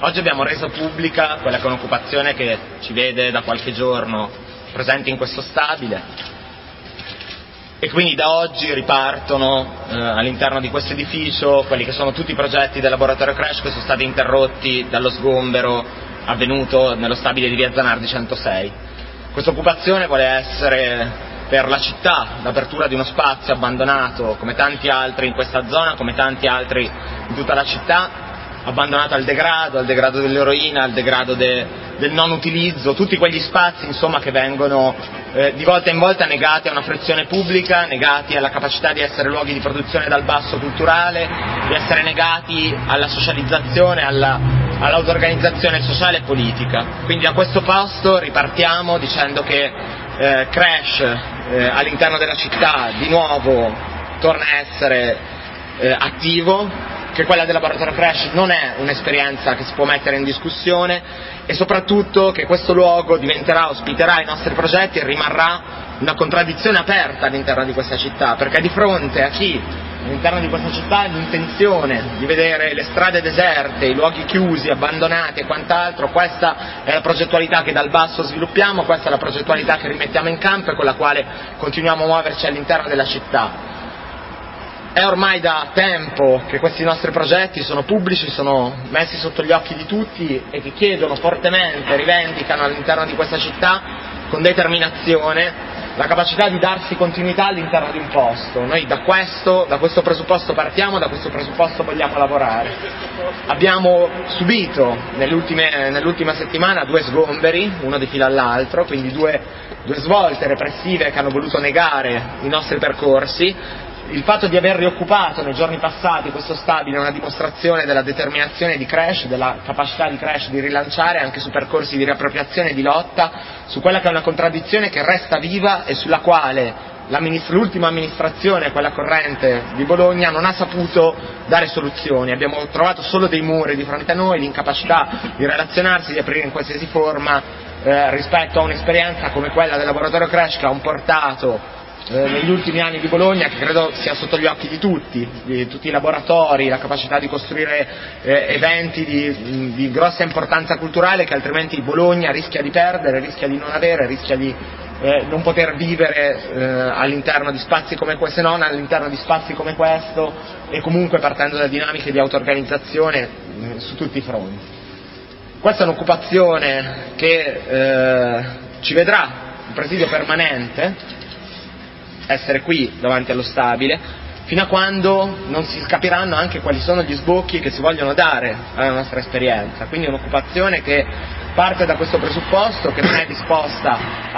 Oggi abbiamo reso pubblica quella che è un'occupazione che ci vede da qualche giorno presenti in questo stabile, e quindi da oggi ripartono all'interno di questo edificio quelli che sono tutti i progetti del laboratorio Crash che sono stati interrotti dallo sgombero avvenuto nello stabile di via Zanardi 106. Questa occupazione vuole essere per la città l'apertura di uno spazio abbandonato come tanti altri in questa zona, come tanti altri in tutta la città, abbandonato al degrado dell'eroina, al degrado del non utilizzo, tutti quegli spazi insomma che vengono di volta in volta negati a una fruizione pubblica, negati alla capacità di essere luoghi di produzione dal basso culturale, di essere negati alla socializzazione, all'auto-organizzazione sociale e politica. Quindi da questo posto ripartiamo dicendo che Crash all'interno della città di nuovo torna a essere attivo, che quella del laboratorio Crash non è un'esperienza che si può mettere in discussione, e soprattutto che questo luogo ospiterà i nostri progetti e rimarrà una contraddizione aperta all'interno di questa città, perché di fronte a chi all'interno di questa città ha l'intenzione di vedere le strade deserte, i luoghi chiusi, abbandonati e quant'altro, questa è la progettualità che dal basso sviluppiamo, questa è la progettualità che rimettiamo in campo e con la quale continuiamo a muoverci all'interno della città. È ormai da tempo che questi nostri progetti sono pubblici, sono messi sotto gli occhi di tutti e che chiedono fortemente, rivendicano all'interno di questa città con determinazione la capacità di darsi continuità all'interno di un posto. Noi da questo presupposto partiamo, da questo presupposto vogliamo lavorare. Abbiamo subito nell'ultima settimana 2 sgomberi, uno di fila all'altro, quindi due svolte repressive che hanno voluto negare i nostri percorsi. Il fatto di aver rioccupato nei giorni passati questo stabile è una dimostrazione della determinazione di Crash, della capacità di Crash di rilanciare anche su percorsi di riappropriazione e di lotta, su quella che è una contraddizione che resta viva e sulla quale l'ultima amministrazione, quella corrente di Bologna, non ha saputo dare soluzioni. Abbiamo trovato solo dei muri di fronte a noi, l'incapacità di relazionarsi, di aprire in qualsiasi forma rispetto a un'esperienza come quella del laboratorio Crash che ha un portato negli ultimi anni di Bologna, che credo sia sotto gli occhi di tutti i laboratori, la capacità di costruire eventi di grossa importanza culturale che altrimenti Bologna rischia di perdere, rischia di non avere, rischia di non poter vivere all'interno di spazi come questo, se non all'interno di spazi come questo, e comunque partendo da dinamiche di auto-organizzazione su tutti i fronti. Questa è un'occupazione che ci vedrà un presidio permanente, essere qui davanti allo stabile, fino a quando non si capiranno anche quali sono gli sbocchi che si vogliono dare alla nostra esperienza. Quindi è un'occupazione che parte da questo presupposto, che non è disposta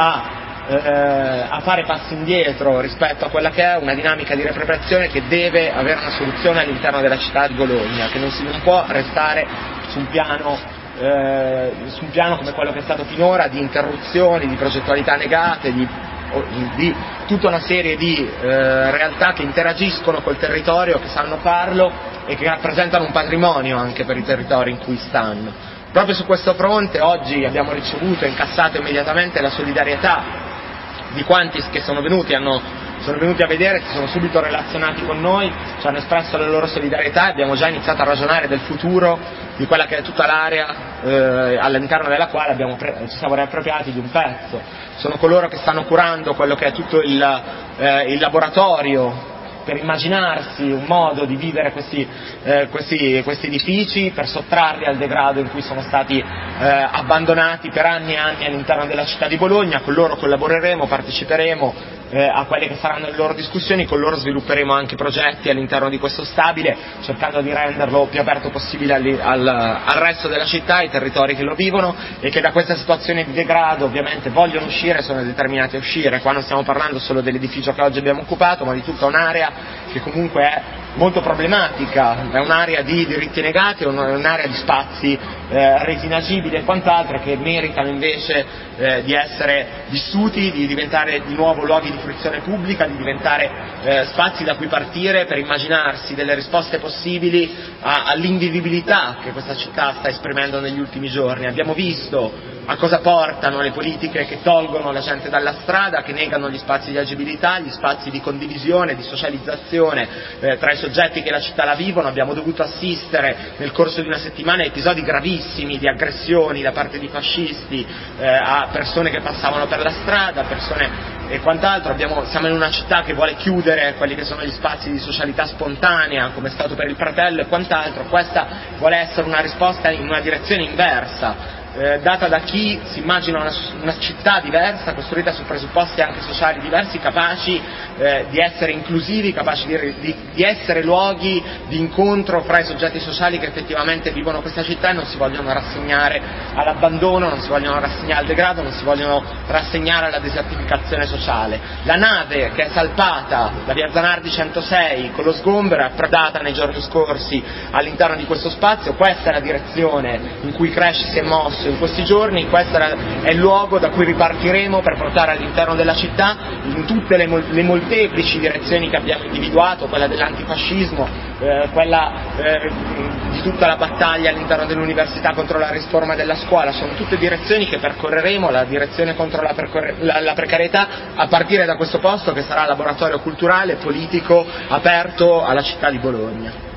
a fare passi indietro rispetto a quella che è una dinamica di riappropriazione che deve avere una soluzione all'interno della città di Bologna, che non può restare su un piano come quello che è stato finora, di interruzioni, di progettualità negate, di tutta una serie di realtà che interagiscono col territorio, che sanno farlo e che rappresentano un patrimonio anche per i territori in cui stanno. Proprio su questo fronte oggi abbiamo ricevuto e incassato immediatamente la solidarietà di quanti che sono venuti a vedere, si sono subito relazionati con noi, ci hanno espresso la loro solidarietà e abbiamo già iniziato a ragionare del futuro di quella che è tutta l'area all'interno della quale ci siamo riappropriati di un pezzo. Sono coloro che stanno curando quello che è tutto il laboratorio per immaginarsi un modo di vivere questi edifici, per sottrarli al degrado in cui sono stati abbandonati per anni e anni all'interno della città di Bologna. Con loro collaboreremo, parteciperemo a quelle che saranno le loro discussioni, con loro svilupperemo anche progetti all'interno di questo stabile, cercando di renderlo più aperto possibile al resto della città, ai territori che lo vivono e che da questa situazione di degrado ovviamente vogliono uscire, sono determinati a uscire. Qua non stiamo parlando solo dell'edificio che oggi abbiamo occupato, ma di tutta un'area che comunque è molto problematica, è un'area di diritti negati, è un'area di spazi resi inagibili e quant'altro, che meritano invece di essere vissuti, di diventare di nuovo luoghi di fruizione pubblica, di diventare spazi da cui partire per immaginarsi delle risposte possibili all'invivibilità che questa città sta esprimendo negli ultimi giorni. Abbiamo visto a cosa portano le politiche che tolgono la gente dalla strada, che negano gli spazi di agibilità, gli spazi di condivisione, di socializzazione tra i soggetti che la città la vivono. Abbiamo dovuto assistere nel corso di una settimana a episodi gravissimi di aggressioni da parte di fascisti a persone che passavano per la strada, persone e quant'altro. Siamo in una città che vuole chiudere quelli che sono gli spazi di socialità spontanea, come è stato per il Pratello e quant'altro. Questa vuole essere una risposta in una direzione inversa, data da chi si immagina una città diversa, costruita su presupposti anche sociali diversi, capaci di essere inclusivi, capaci di essere luoghi di incontro fra i soggetti sociali che effettivamente vivono questa città e non si vogliono rassegnare all'abbandono, non si vogliono rassegnare al degrado, non si vogliono rassegnare alla desertificazione sociale. La nave che è salpata da via Zanardi 106 con lo sgombero è approdata nei giorni scorsi all'interno di questo spazio. Questa è la direzione in cui Crash si è mosso in questi giorni, questo è il luogo da cui ripartiremo per portare all'interno della città, in tutte le molteplici direzioni che abbiamo individuato, quella dell'antifascismo, quella di tutta la battaglia all'interno dell'università contro la riforma della scuola. Sono tutte direzioni che percorreremo, la direzione contro la precarietà, a partire da questo posto che sarà laboratorio culturale e politico aperto alla città di Bologna.